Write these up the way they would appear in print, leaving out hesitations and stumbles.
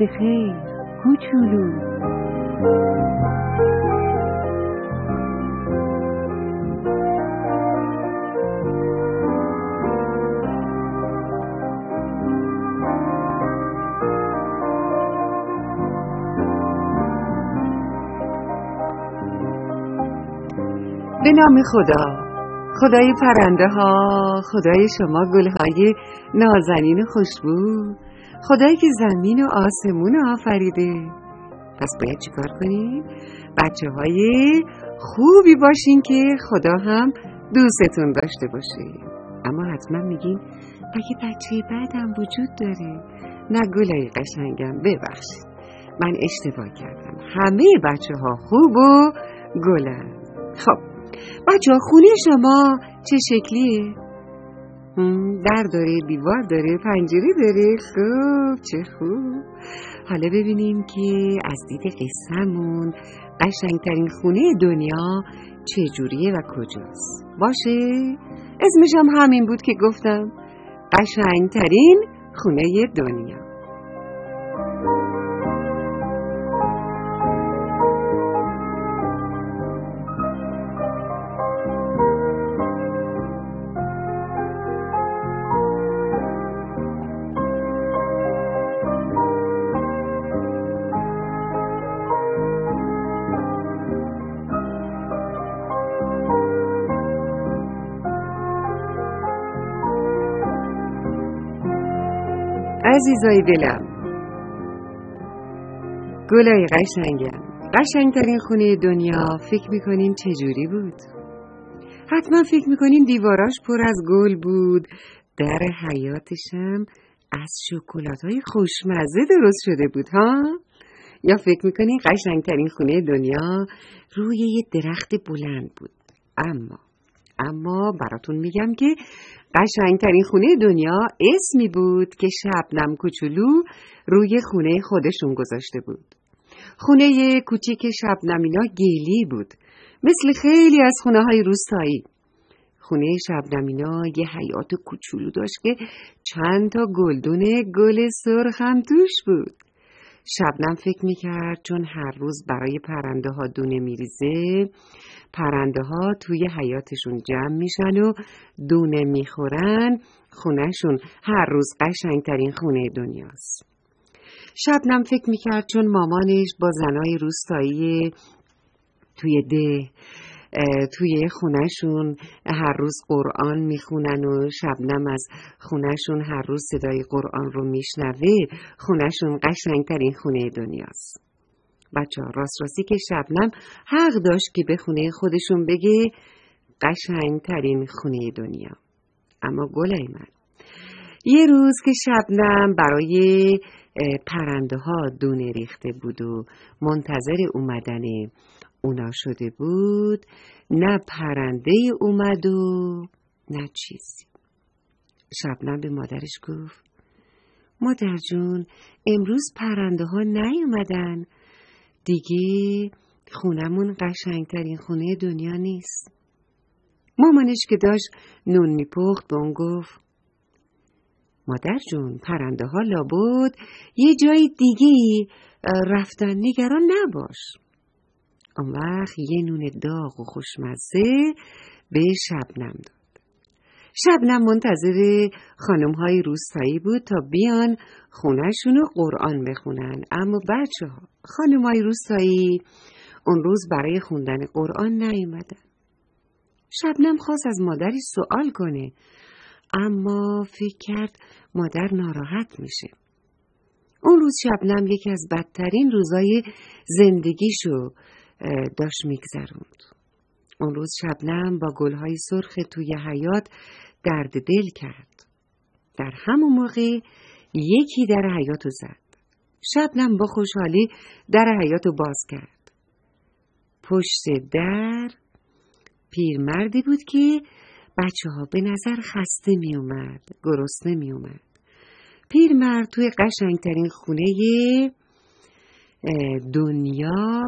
وقت خیر کوچولو. به نام خدا، خدای پرنده ها، خدای شما گلهای نازنین و خوشبو، خدایی که زمین و آسمون آفریده. پس باید چیکار کنیم؟ بچه های خوبی باشین که خدا هم دوستتون داشته باشه. اما حتما میگین اگه بچه بعدم وجود داره. نه گلای قشنگم، ببخشید من اشتباه کردم، همه بچه ها خوب و گلن. خب بچه ها، خونه شما چه شکلیه؟ در داره، دیوار داره، پنجره داره؟ خوب، چه خوب. حالا ببینیم که از دید قصه‌مون قشنگترین خونه دنیا چجوریه و کجاست. باشه؟ اسمش هم همین بود که گفتم، قشنگترین خونه دنیا. عزیزای دلم، گلای قشنگم، قشنگترین خونه دنیا فکر میکنین چجوری بود؟ حتما فکر میکنین دیواراش پر از گل بود، در حیاتشم از شکلات‌های خوشمزه درست شده بود ها؟ یا فکر میکنین قشنگترین خونه دنیا روی یه درخت بلند بود؟ اما براتون میگم که قشنگترین خونه دنیا اسمی بود که شبنم کوچولو روی خونه خودشون گذاشته بود. خونه کوچیک شبنمینا گلی بود، مثل خیلی از خونه های روستایی. خونه شبنمینا یه حیاط کوچولو داشت که چند تا گلدون گل سرخ هم توش بود. شبنم فکر میکرد چون هر روز برای پرنده ها دونه میریزه، پرنده ها توی حیاتشون جمع میشن و دونه میخورن، خونهشون هر روز قشنگترین خونه دنیاست. شبنم فکر میکرد چون مامانش با زنای روستایی توی خونهشون هر روز قرآن میخونن و شبنم از خونهشون هر روز صدای قرآن رو میشنوه، خونهشون قشنگترین خونه دنیاست. بچه ها، راستی که شبنم حق داشت که به خونه خودشون بگه قشنگترین خونه دنیا. اما گلای من، یه روز که شبنم برای پرنده ها دونه ریخته بود و منتظر اومدن اونا شده بود، نه پرنده اومد و نه چیزی. شبنم به مادرش گفت مادر جون، امروز پرنده ها نیومدن، دیگه خونمون قشنگترین خونه دنیا نیست. مامانش که داشت نون میپخت به اون گفت مادر جون، پرنده ها لابد یه جای دیگه رفتن، نگران نباش. اون وقت یه نون داغ و خوشمزه به شبنم داد. شبنم منتظر خانم‌های روستایی بود تا بیان خونه‌شون رو قرآن بخونن. اما بچه‌ها، خانم‌های روستایی اون روز برای خوندن قرآن نیومدن. شبنم خواست از مادرش سوال کنه، اما فکر کرد مادر ناراحت میشه. اون روز شبنم یکی از بدترین روزای زندگیشو داشت میگذروند. اون روز شبنم با گلهای سرخ توی حیاط درد دل کرد. در همون موقع یکی در حیاطو زد. شبنم با خوشحالی در حیاطو باز کرد. پشت در پیرمردی بود که بچه‌ها به نظر خسته می اومد، گرسنه می اومد. پیرمرد توی قشنگترین خونه دنیا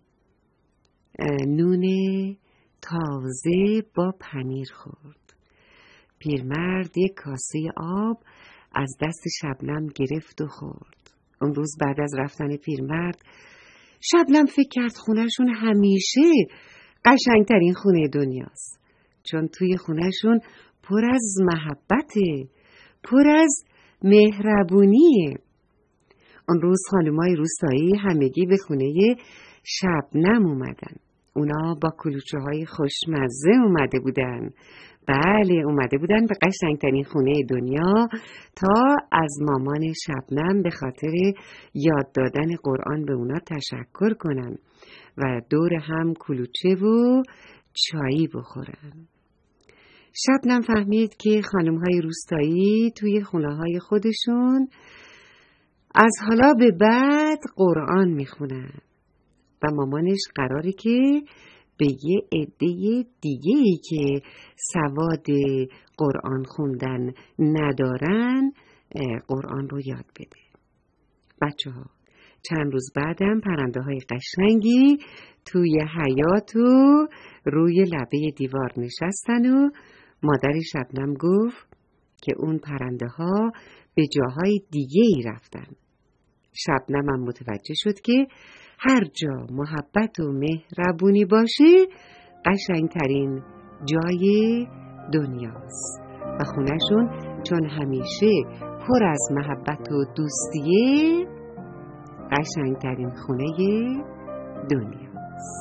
نون تازه با پنیر خورد. پیرمرد یک کاسه آب از دست شبنم گرفت و خورد. اون روز بعد از رفتن پیرمرد، شبنم فکر کرد خونه‌شون همیشه قشنگترین خونه دنیاست، چون توی خونه‌شون پر از محبته، پر از مهربونیه. اون روز خانمای روستایی همگی به خونه شبنم اومدن. اونا با کلوچه‌های خوشمزه اومده بودن. بله، اومده بودن به قشنگترین خونه دنیا تا از مامان شبنم به خاطر یاد دادن قرآن به اونا تشکر کنن و دور هم کلوچه و چایی بخورن. شبنم فهمید که خانم‌های روستایی توی خونه‌های خودشون از حالا به بعد قرآن میخونن و مامانش قراره که به یه عده دیگه‌ای که سواد قرآن خوندن ندارن قرآن رو یاد بده. بچه‌ها، چند روز بعدم پرنده‌های قشنگی توی حیاط و روی لبه دیوار نشستن و مادر شبنم گفت که اون پرنده‌ها به جاهای دیگه‌ای رفتن. شبنم هم متوجه شد که هر جا محبت و مهربونی باشه قشنگترین جای دنیاست و خونه‌شون چون همیشه پر از محبت و دوستیه قشنگترین خونه دنیاست.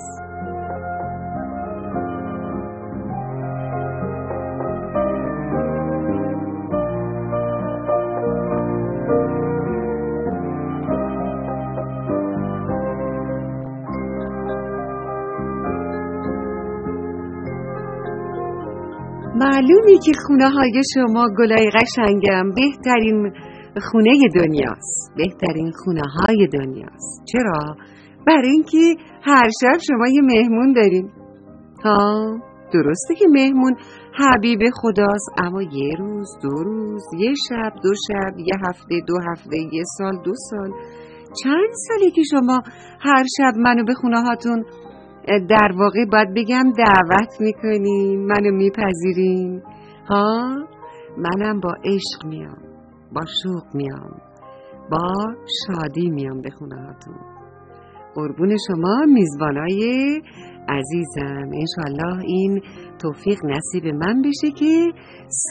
معلومی که خونه‌های شما گلای قشنگم بهترین خونه دنیاست، بهترین خونه‌های دنیاست. چرا؟ برای اینکه هر شب شما یه مهمون دارین. ها، درسته که مهمون حبیب خداست، اما یه روز، 2 روز، یه شب، 2 شب، یه هفته، 2 هفته، یه سال، 2 سال، چند سالی که شما هر شب منو به خونه‌هاتون در واقع باید بگم دعوت میکنین، منو میپذیرین. ها، منم با عشق میام، با شوق میام، با شادی میام به خونه هاتون. قربون شما میزبانای عزیزم. انشالله این توفیق نصیب من بشه که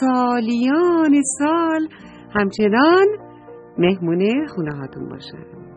سالیان سال همچنان مهمون خونه هاتون باشم.